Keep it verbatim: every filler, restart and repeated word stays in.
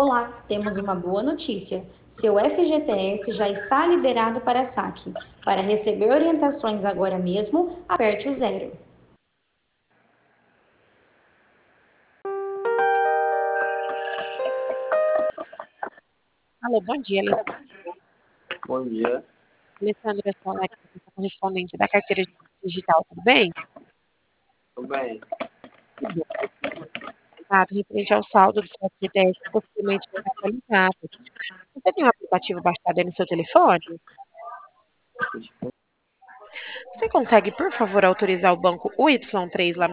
Olá, temos uma boa notícia. Seu F G T S já está liberado para saque. Para receber orientações agora mesmo, aperte o zero. Alô, bom dia, Ale- Bom dia, Alessandra Sola, aqui, correspondente da carteira digital, tudo bem? tudo bem? Que bom. Ah, referente ao saldo do seu F G T S, possivelmente não atualizado. Você tem um aplicativo baixado aí no seu telefone? Você consegue, por favor, autorizar o banco U Y três lá